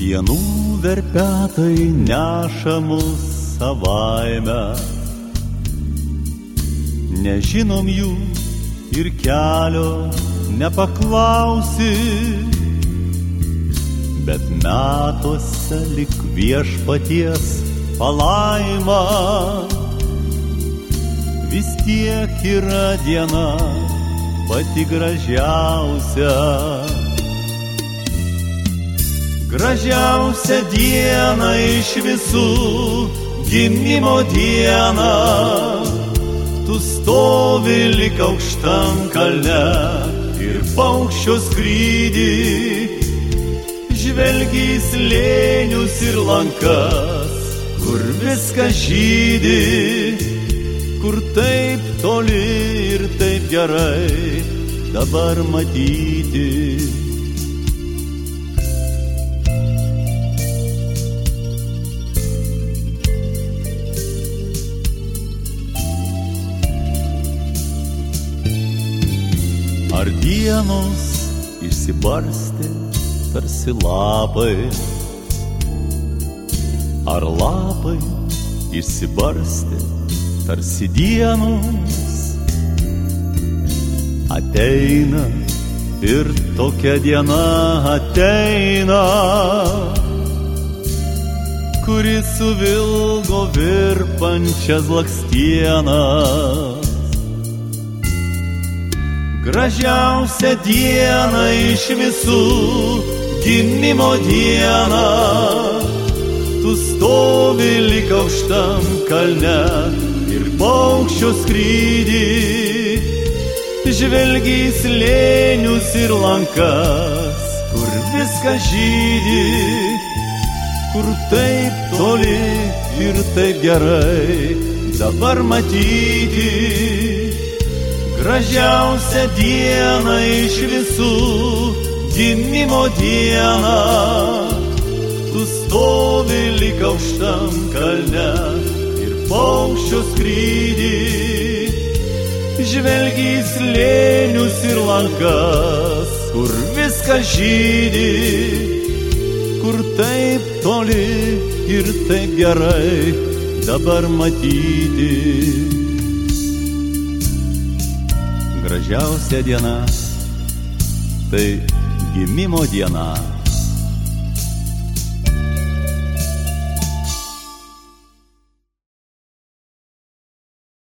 Dienų verpetai neša mus savaime, nežinom jų ir kelio nepaklausi, bet metuose lik viešpaties palaima. Vis tiek yra diena pati gražiausia. Gražiausia diena iš visų, gimimo diena. Tu stovi lik aukštam kalne ir paukščio skrydį, žvelgi į slėnius ir lankas, kur viskas žydi, kur taip toli ir taip gerai dabar matyti. Ar dienos išsibarstė tarsi lapai, ar lapai išsibarstė tarsi dienos. Ateina ir tokia diena ateina, kuri suvilgo virpančias blakstienas. Gražiausia diena iš visų, gimimo diena. Tu stovi lik aukštam kalne ir paukščio skrydį, žvelgi į slėnius ir lankas, kur viskas žydi, kur taip toli ir taip gerai dabar matyti. Gražiausia diena iš visų, gimimo diena. Tu stovi lik aukštam kalne ir paukščio skrydį, žvelgi į slėnius ir lankas, kur viskas žydi, kur taip toli ir taip gerai dabar matyti. Gražiausia diena tai gimimo diena.